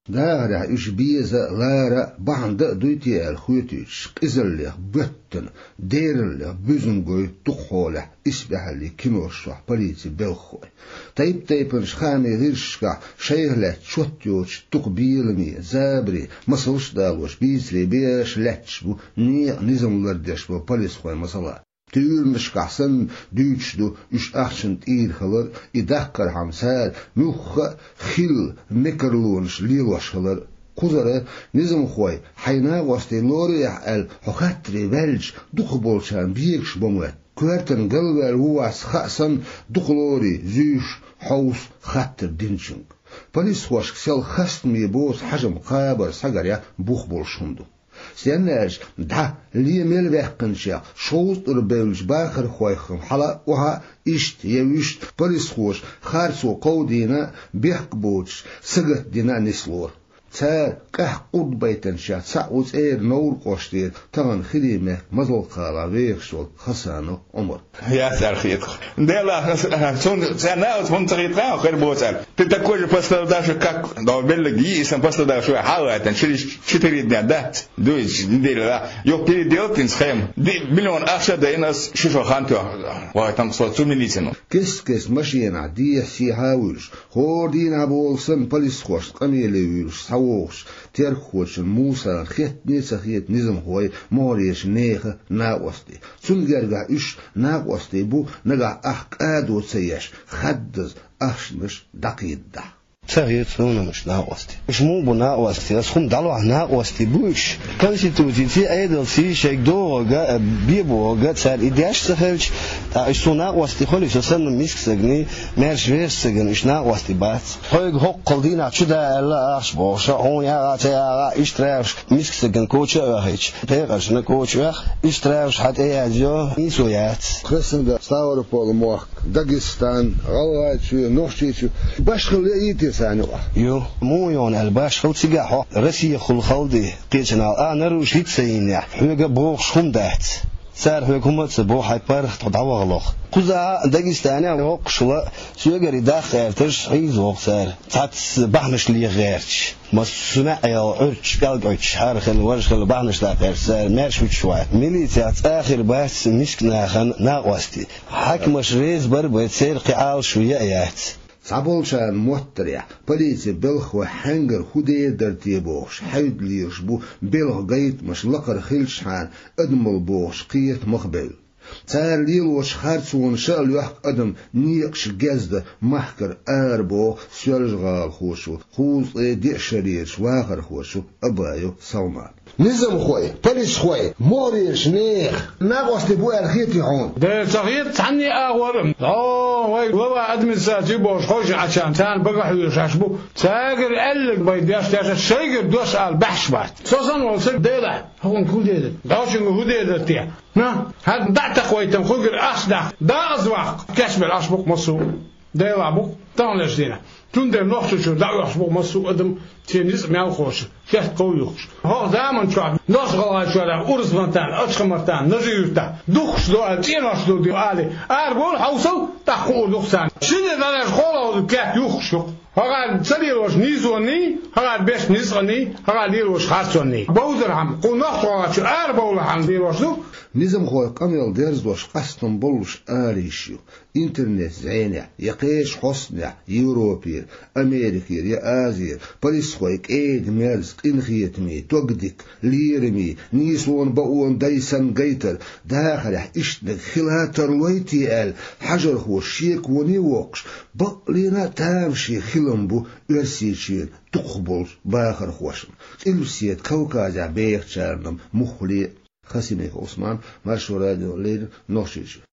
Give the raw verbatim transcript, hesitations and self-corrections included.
دارا إش بيزا لارا بعند دويتي الخوتيش قزل بطن ديرل بزنجوي تخولة إسبح اللي كنوشة بليتي بلخوي طيب طيبنش خامي غيرشكا شيهلة شوتيوش تقبيلمي زابري مصلش دالوش بيسري بيش لاتشبو نيق نزم لردشبو بليس خوي مصلا تير مش كحسن ديشدو إش أحسن تير خلر إدكر حمسال مخ خيل مكرلونش ليلوش خلر قزرة نظام خوي حينا وستي لوري ال حخاتري بلج دخ بولشان بيكش بموت كوارتن قلبال هو خاصن دخلوري زيش حوس خاتر دينشنج بليس خوش سيل خست ميبوس حجم قابر ساقريا بوخ بولشندو سيناج ده ليه ميل بيحقنشا شوز ربيلش باخر خويخم حلا وها إشت يوشت بليس خوش خارسو قودينا بيحقبوش سقط دينا نسلور تار كح قد بيتنشا سعوز اير نور قوشتير تغن خديمة مزل قالا ويخشول خسانو عمر يا سار خيط ديلا سون سنة وتفهم تغيطها خير بوتال تتكوج بسلا داش كاك دو بلغ يسن بسلا داش حاوة شريش شتري دات دويش ديلا يو بيري ديلتين سخيم دي مليون أخشى ديناس شوفو خانتو وهتم صوت سومينيسنو كس كس ماشيين عدية سيحاولش خوردين عبولسن بليس خوش قميلي ويلش سووش ترخوش موسى خيت نيسا خيت نظم هوي موريش نيخ ناقوستي سنجرغا إش ناقوستي بو نغا أحق آدو تسيش خدز أشنش دقيد ده سريت سونا مش ناقوستي مش مو بو ناقوستي اسخم دالو ناقوستي بوش конституции ايدل سي شيك دورغا بيبورغا царь идяш сахельч а что науасти холи все сам миск сагни мерш веш сагн иш науасти бац хойг хок колдина чуда ала аш боша он я та иштраш миск сагн коча хич пегаш на коча иштраш хат яжо исуят красында Ставрополь мох Дагестан Галачи Ношчичи башхлеити сану يو مو يون الباش خل سجاحه رسي خل خلدي قيتنا أنا روش لتسيني حوجة بوخ شخم دهت سار حوجة تبوح هايبر تدعوا غلق قزا داغستاني وق شلا سوغري داخل ترش عيزوق سار تات بحنش لي غيرش مسمع يا عرش قلقش حارخل ورشل بحنش داخل سار مارش وشوات ميليتات آخر بس مسكنا خن ناقوستي حكمش ريز بربة سير قعال شوية ايات صابولشان موتريا بليتي بلخ وحنجر خدي درتي بوش حيد ليش بو بلخ قيت مش لقر خيلشان ادمل بوش قيت مخبل تار ليل وش خارسون شال يحق ادم نيقش جزد محكر اربو سيرجغال خوشو خوص دي شرير واخر خوشو ابايو سلمان نظام خوي بليس خوي موريش نيخ ناقوس لبو الخيتي هون ده صغير عني اغورم اه وي ولا ادم ساتي بوش خوش عشان تان بقى يشاشبو تاجر قلق بيدياش تاش شيغر دوس على بحشبات سوسن وصل ديلا هون كل ديلا داشن هو ديلا تي نا هاد دعت خويتم خوجر اصدق دا ازواق كشف الاشبق مصو ديلا بو تان لجدينا toen er nog zo dat was wat maar zo adem tien is meer خوش echt koeioch ho zaman chwa nos gola chwa urs vantan achmartan najuta dukhs do altinos do di ali arbol hawsal taqul dukhsan shine dalar khola kat yukhsh هغال سليروش نيزوني هغال بيش نيزوني هغال ديروش خارسوني بودرهم قناخ طوالش أربعة ديروش نظام خوي قميل ديرزوش قصتم بولش آريشيو إنترنت زينة يقيش حسنة يوروبير أمريكير يا آزير بليس خويك إيد ميرز إنخيتمي توقدك ليرمي نيسون بقون دايسن قيتر داخل إشتنك خلاتر ويتي آل حجر هو شيك ونيوكش بقلينا تامشي خلنبو إرسيشين تقبل باخر خوشم إلوسيت كوكازا بيخ شارنم مخلي خسيميك عثمان مرشو راديو لير نوشيش